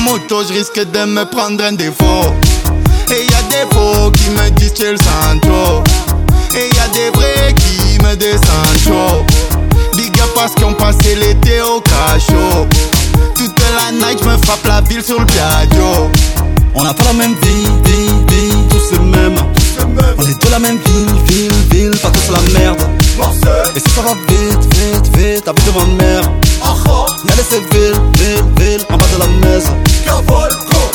moto, je risque de me prendre un défaut. Et y a des faux qui me disent tu le sens trop. Et y a des vrais qui me descendent chaud. Big up parce qu'on passait l'été au cachot. Toute la night je me frappe la ville sur le piaggio. On n'a pas la même vie, tous les mêmes. On est de la même ville, pas tous la merde. Et si ça va vite, t'as vu de ma mère. Y'a les villes, en bas de la maison.